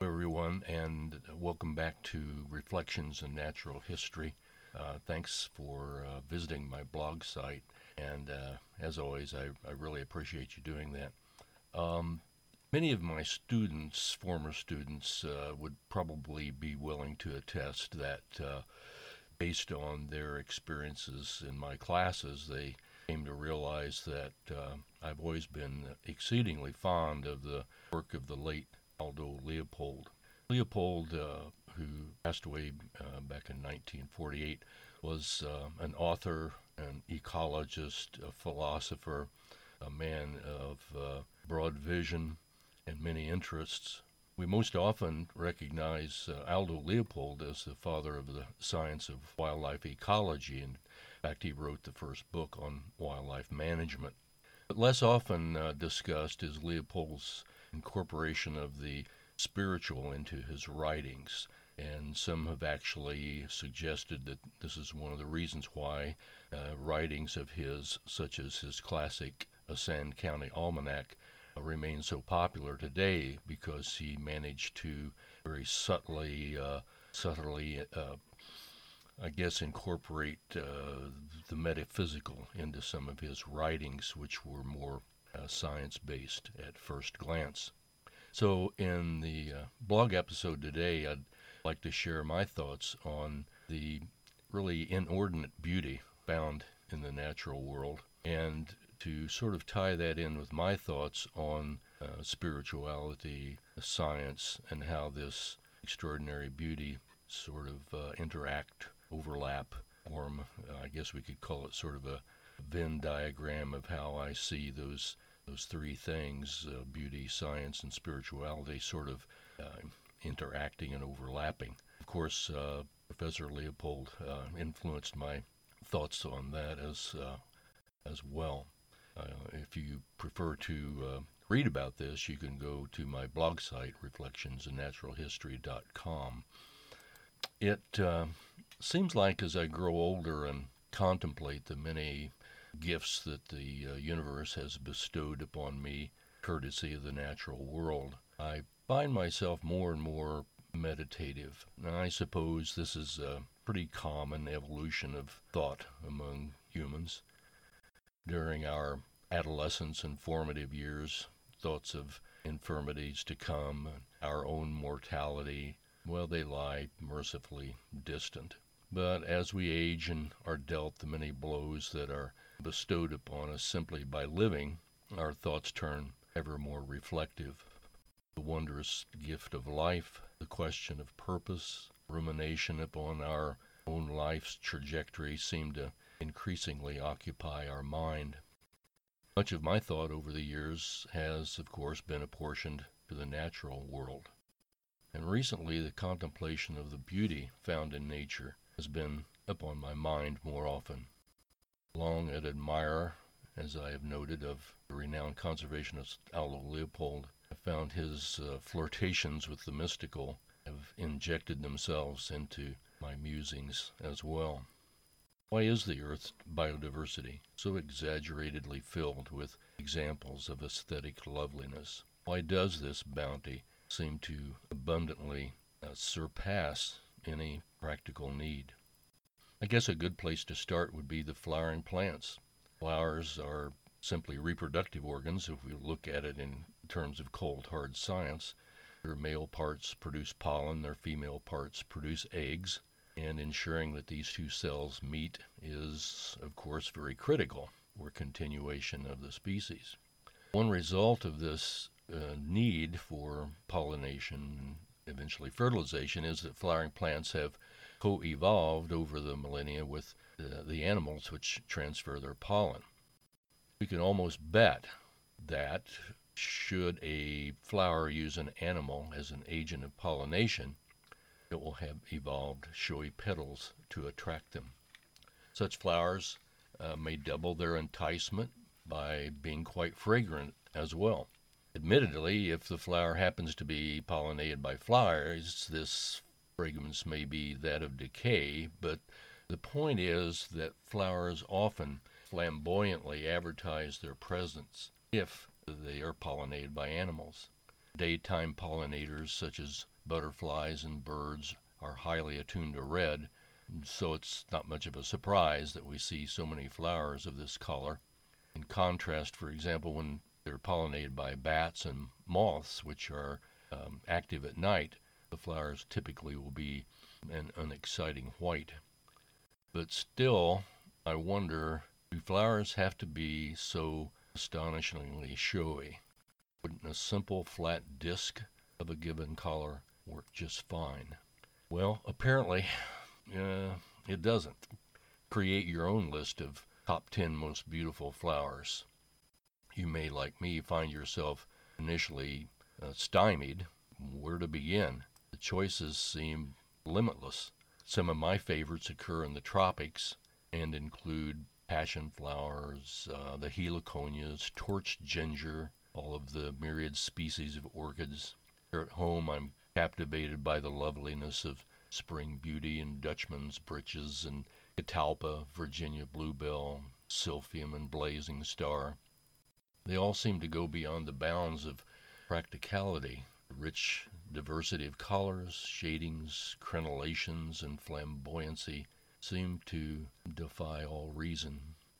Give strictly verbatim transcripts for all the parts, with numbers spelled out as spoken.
Everyone, and welcome back to Reflections in Natural History. Uh, thanks for uh, visiting my blog site, and uh, as always, I, I really appreciate you doing that. Um, Many of my students, former students, uh, would probably be willing to attest that uh, based on their experiences in my classes, they came to realize that uh, I've always been exceedingly fond of the work of the late Aldo Leopold. Leopold, uh, who passed away uh, back in nineteen forty-eight, was uh, an author, an ecologist, a philosopher, a man of uh, broad vision and many interests. We most often recognize uh, Aldo Leopold as the father of the science of wildlife ecology. In fact, he wrote the first book on wildlife management. But less often uh, discussed is Leopold's incorporation of the spiritual into his writings. And some have actually suggested that this is one of the reasons why uh, writings of his, such as his classic Sand County Almanac, uh, remain so popular today because he managed to very subtly, uh, subtly, uh, I guess, incorporate uh, the metaphysical into some of his writings, which were more uh, science-based at first glance. So, in the uh, blog episode today, I'd like to share my thoughts on the really inordinate beauty found in the natural world and to sort of tie that in with my thoughts on uh, spirituality, science, and how this extraordinary beauty sort of uh, interact, overlap, form, uh, I guess we could call it sort of a Venn diagram of how I see those those three things, uh, beauty, science, and spirituality, sort of uh, interacting and overlapping. Of course, uh, Professor Leopold uh, influenced my thoughts on that as uh, as well. Uh, if you prefer to uh, read about this, you can go to my blog site, reflections in natural history dot com. It uh, seems like as I grow older and contemplate the many gifts that the uh, universe has bestowed upon me, courtesy of the natural world, I find myself more and more meditative. And I suppose this is a pretty common evolution of thought among humans. During our adolescence and formative years, thoughts of infirmities to come, our own mortality, well, they lie mercifully distant. But as we age and are dealt the many blows that are bestowed upon us simply by living, our thoughts turn ever more reflective. The wondrous gift of life, the question of purpose, rumination upon our own life's trajectory seem to increasingly occupy our mind. Much of my thought over the years has, of course, been apportioned to the natural world. And recently, the contemplation of the beauty found in nature has been upon my mind more often. Long an admirer, as I have noted, of the renowned conservationist Aldo Leopold, I found his uh, flirtations with the mystical have injected themselves into my musings as well. Why is the Earth's biodiversity so exaggeratedly filled with examples of aesthetic loveliness? Why does this bounty seem to abundantly uh, surpass any practical need? I guess a good place to start would be the flowering plants. Flowers are simply reproductive organs if we look at it in terms of cold, hard science. Their male parts produce pollen, their female parts produce eggs, and ensuring that these two cells meet is, of course, very critical for continuation of the species. One result of this uh, need for pollination and eventually fertilization is that flowering plants have co-evolved over the millennia with uh, the animals which transfer their pollen. We can almost bet that should a flower use an animal as an agent of pollination, it will have evolved showy petals to attract them. Such flowers uh, may double their enticement by being quite fragrant as well. Admittedly, if the flower happens to be pollinated by flies, this fragrance may be that of decay, but the point is that flowers often flamboyantly advertise their presence if they are pollinated by animals. Daytime pollinators such as butterflies and birds are highly attuned to red, so it's not much of a surprise that we see so many flowers of this color. In contrast, for example, when they're pollinated by bats and moths, which are um, active at night, the flowers typically will be an unexciting white. But still, I wonder, do flowers have to be so astonishingly showy? Wouldn't a simple flat disc of a given color work just fine? Well, apparently, uh, it doesn't. Create your own list of top ten most beautiful flowers. You may, like me, find yourself initially uh, stymied. Where to begin? The choices seem limitless. Some of my favorites occur in the tropics and include passion flowers, uh, the heliconias, torch ginger, all of the myriad species of orchids. Here at home, I'm captivated by the loveliness of spring beauty and Dutchman's breeches and catalpa, Virginia bluebell, silphium, and blazing star. They all seem to go beyond the bounds of practicality. The rich diversity of colors, shadings, crenellations, and flamboyancy seem to defy all reason.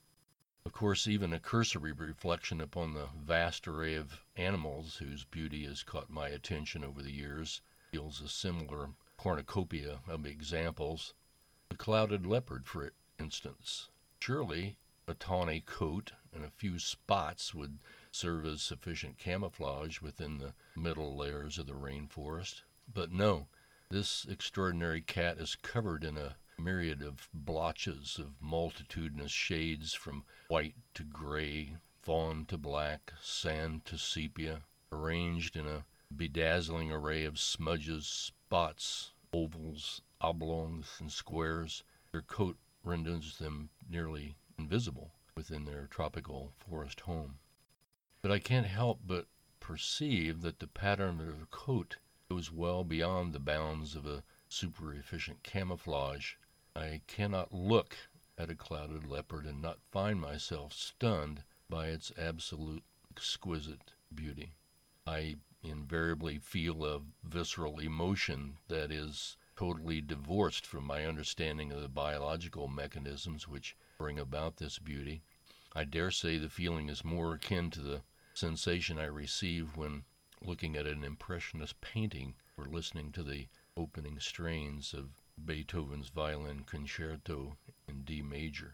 Of course, even a cursory reflection upon the vast array of animals whose beauty has caught my attention over the years yields a similar cornucopia of examples. The clouded leopard, for instance. Surely a tawny coat and a few spots would serve as sufficient camouflage within the middle layers of the rainforest. But no, this extraordinary cat is covered in a myriad of blotches of multitudinous shades from white to gray, fawn to black, sand to sepia, arranged in a bedazzling array of smudges, spots, ovals, oblongs, and squares. Their coat renders them nearly invisible within their tropical forest home. But I can't help but perceive that the pattern of their coat goes well beyond the bounds of a super-efficient camouflage. I cannot look at a clouded leopard and not find myself stunned by its absolute exquisite beauty. I invariably feel a visceral emotion that is totally divorced from my understanding of the biological mechanisms which bring about this beauty. I dare say the feeling is more akin to the sensation I receive when looking at an impressionist painting or listening to the opening strains of Beethoven's Violin Concerto in D major.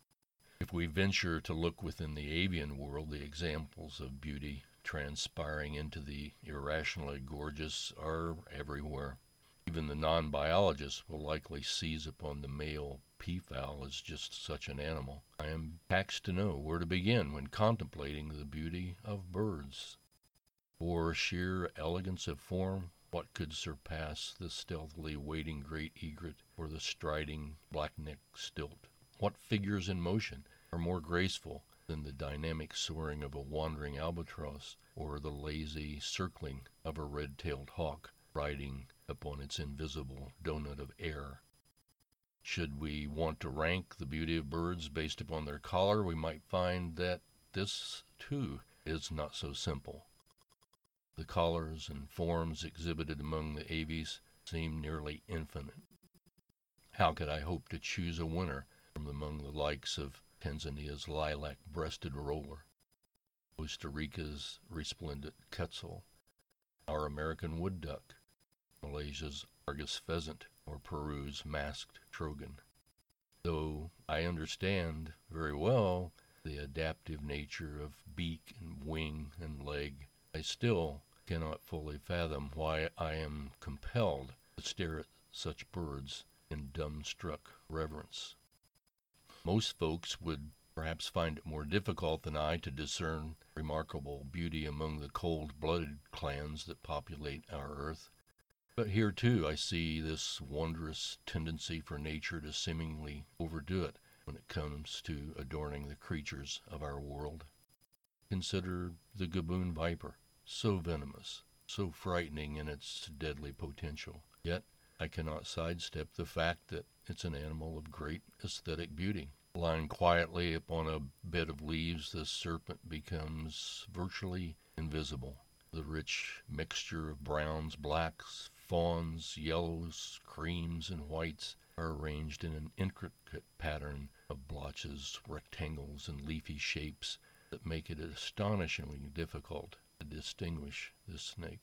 If we venture to look within the avian world, the examples of beauty transpiring into the irrationally gorgeous are everywhere. Even the non-biologist will likely seize upon the male peafowl as just such an animal. I am taxed to know where to begin when contemplating the beauty of birds. For sheer elegance of form, what could surpass the stealthily wading great egret or the striding black-necked stilt? What figures in motion are more graceful than the dynamic soaring of a wandering albatross or the lazy circling of a red-tailed hawk riding upon its invisible donut of air? Should we want to rank the beauty of birds based upon their color, we might find that this, too, is not so simple. The colors and forms exhibited among the aves seem nearly infinite. How could I hope to choose a winner from among the likes of Tanzania's lilac-breasted roller, Costa Rica's resplendent quetzal, our American wood duck, Malaysia's Argus pheasant, or Peru's masked trogon? Though I understand very well the adaptive nature of beak and wing and leg, I still cannot fully fathom why I am compelled to stare at such birds in dumbstruck reverence. Most folks would perhaps find it more difficult than I to discern remarkable beauty among the cold-blooded clans that populate our earth. But here, too, I see this wondrous tendency for nature to seemingly overdo it when it comes to adorning the creatures of our world. Consider the Gaboon viper, so venomous, so frightening in its deadly potential. Yet I cannot sidestep the fact that it's an animal of great aesthetic beauty. Lying quietly upon a bed of leaves, this serpent becomes virtually invisible. The rich mixture of browns, blacks, fawns, yellows, creams, and whites are arranged in an intricate pattern of blotches, rectangles, and leafy shapes that make it astonishingly difficult to distinguish this snake.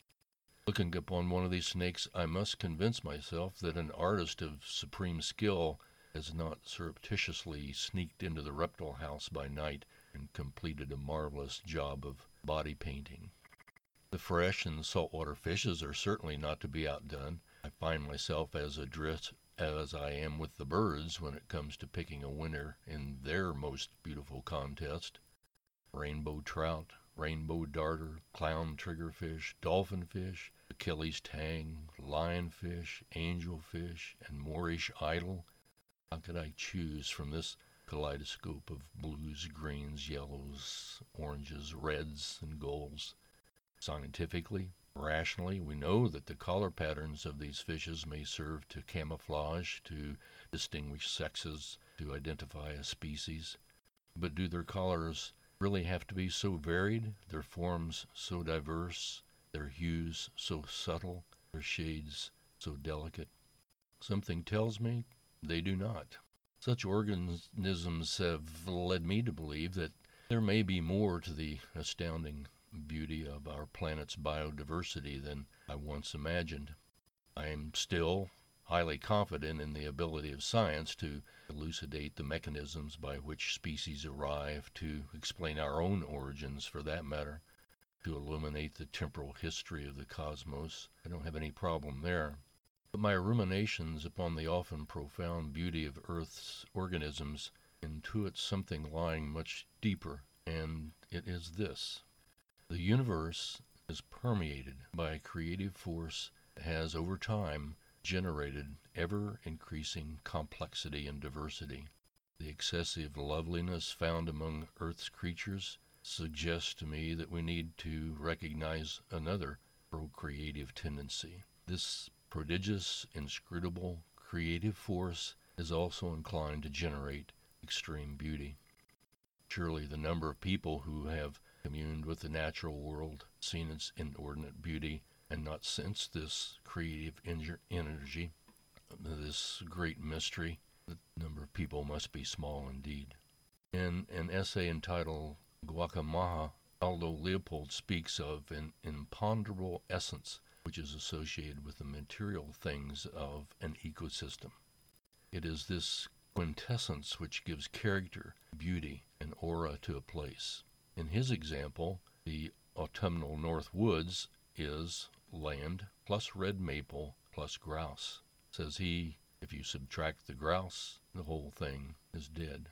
Looking upon one of these snakes, I must convince myself that an artist of supreme skill has not surreptitiously sneaked into the reptile house by night and completed a marvelous job of body painting. The fresh and saltwater fishes are certainly not to be outdone. I find myself as adrift as I am with the birds when it comes to picking a winner in their most beautiful contest. Rainbow trout, rainbow darter, clown triggerfish, dolphinfish, Achilles tang, lionfish, angelfish, and Moorish idol. How could I choose from this kaleidoscope of blues, greens, yellows, oranges, reds, and golds? Scientifically, rationally, we know that the color patterns of these fishes may serve to camouflage, to distinguish sexes, to identify a species. But do their colors really have to be so varied, their forms so diverse, their hues so subtle, their shades so delicate? Something tells me they do not. Such organisms have led me to believe that there may be more to the astounding beauty of our planet's biodiversity than I once imagined. I am still highly confident in the ability of science to elucidate the mechanisms by which species arrive, to explain our own origins for that matter, to illuminate the temporal history of the cosmos. I don't have any problem there. But my ruminations upon the often profound beauty of Earth's organisms intuit something lying much deeper, and it is this. The universe is permeated by a creative force that has, over time, generated ever-increasing complexity and diversity. The excessive loveliness found among Earth's creatures suggests to me that we need to recognize another procreative tendency. This prodigious, inscrutable, creative force is also inclined to generate extreme beauty. Surely the number of people who have communed with the natural world, seen its inordinate beauty, and not sensed this creative energy, this great mystery, the number of people must be small indeed. In an essay entitled Guacamaja, Aldo Leopold speaks of an imponderable essence which is associated with the material things of an ecosystem. It is this quintessence which gives character, beauty, and aura to a place. In his example, the autumnal North Woods is land plus red maple plus grouse. Says he, if you subtract the grouse, the whole thing is dead.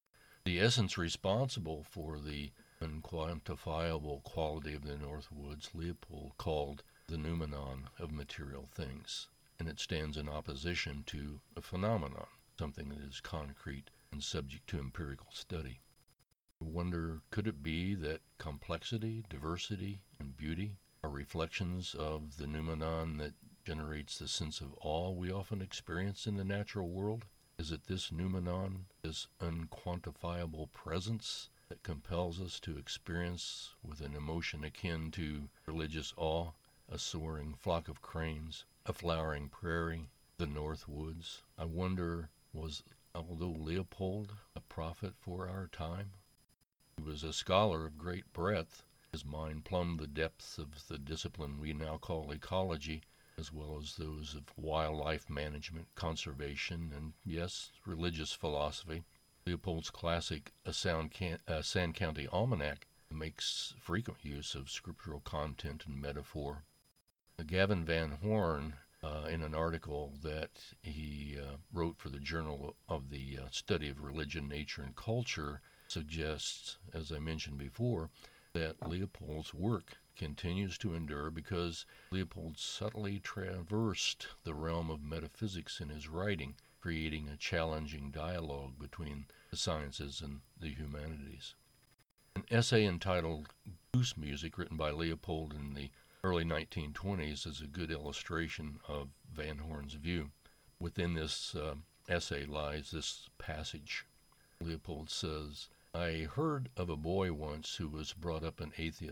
The essence responsible for the unquantifiable quality of the North Woods, Leopold called the noumenon of material things, and it stands in opposition to a phenomenon, something that is concrete and subject to empirical study. I wonder, could it be that complexity, diversity, and beauty are reflections of the noumenon that generates the sense of awe we often experience in the natural world? Is it this noumenon, this unquantifiable presence, that compels us to experience with an emotion akin to religious awe a soaring flock of cranes, a flowering prairie, the North Woods? I wonder, was Aldo Leopold a prophet for our time? He was a scholar of great breadth. His mind plumbed the depths of the discipline we now call ecology, as well as those of wildlife management, conservation, and, yes, religious philosophy. Leopold's classic A Sound Can- uh, Sand County Almanac makes frequent use of scriptural content and metaphor. Gavin Van Horn, uh, in an article that he uh, wrote for the Journal of the uh, Study of Religion, Nature, and Culture, suggests, as I mentioned before, that Leopold's work continues to endure because Leopold subtly traversed the realm of metaphysics in his writing, creating a challenging dialogue between the sciences and the humanities. An essay entitled Goose Music, written by Leopold in the early nineteen twenties, is a good illustration of Van Horn's view. Within this uh, essay lies this passage. Leopold says, "I heard of a boy once who was brought up an atheist.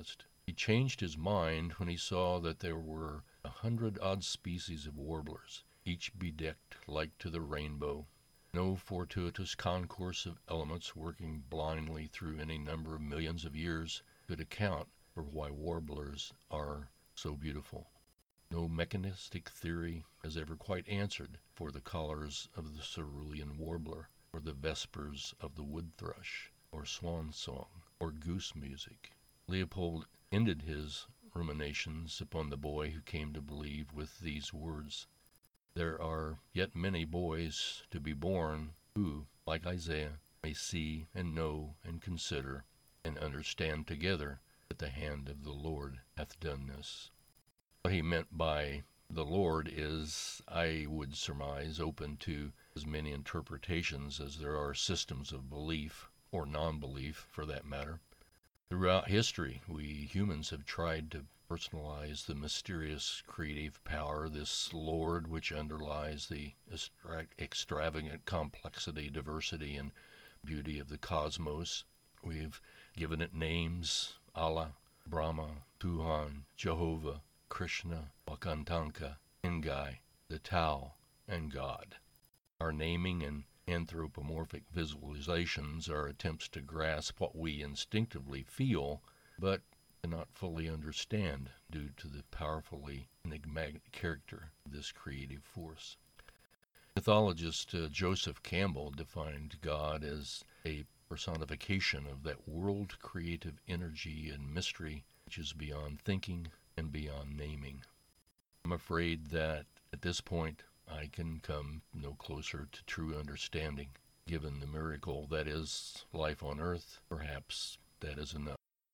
He changed his mind when he saw that there were a hundred odd species of warblers, each bedecked like to the rainbow. No fortuitous concourse of elements working blindly through any number of millions of years could account for why warblers are so beautiful. No mechanistic theory has ever quite answered for the colors of the cerulean warbler, or the vespers of the wood thrush, or swan song, or goose music. Leopold ended his ruminations upon the boy who came to believe with these words: "There are yet many boys to be born who, like Isaiah, may see and know and consider and understand together that the hand of the Lord hath done this." What he meant by the Lord is, I would surmise, open to as many interpretations as there are systems of belief, or non-belief for that matter. Throughout history, we humans have tried to personalize the mysterious creative power, this Lord which underlies the extra- extravagant complexity, diversity, and beauty of the cosmos. We've given it names: Allah, Brahma, Tuhan, Jehovah, Krishna, Wakantanka, Ngai, the Tao, and God. Our naming and anthropomorphic visualizations are attempts to grasp what we instinctively feel, but cannot fully understand due to the powerfully enigmatic character of this creative force. Mythologist uh, Joseph Campbell defined God as a personification of that world creative energy and mystery which is beyond thinking and beyond naming. I'm afraid that at this point I can come no closer to true understanding. Given the miracle that is life on earth, perhaps that is enough.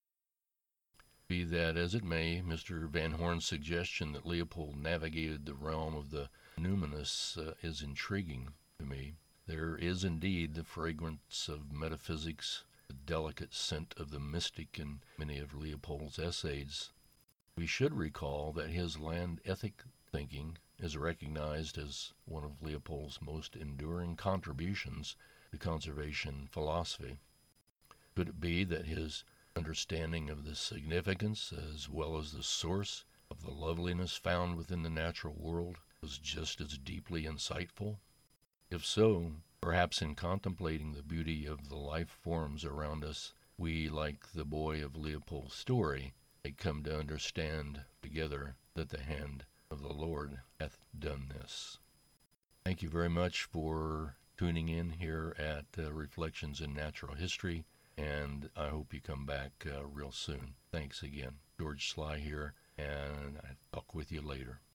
Be that as it may, Mister Van Horn's suggestion that Leopold navigated the realm of the numinous uh, is intriguing to me. There is indeed the fragrance of metaphysics, the delicate scent of the mystic in many of Leopold's essays. We should recall that his land ethic thinking is recognized as one of Leopold's most enduring contributions to conservation philosophy. Could it be that his understanding of the significance as well as the source of the loveliness found within the natural world was just as deeply insightful? If so, perhaps in contemplating the beauty of the life forms around us, we, like the boy of Leopold's story, may come to understand together that the hand of the Lord hath done this. Thank you very much for tuning in here at uh, Reflections in Natural History, and I hope you come back uh, real soon. Thanks again. George Sly here, and I'll talk with you later.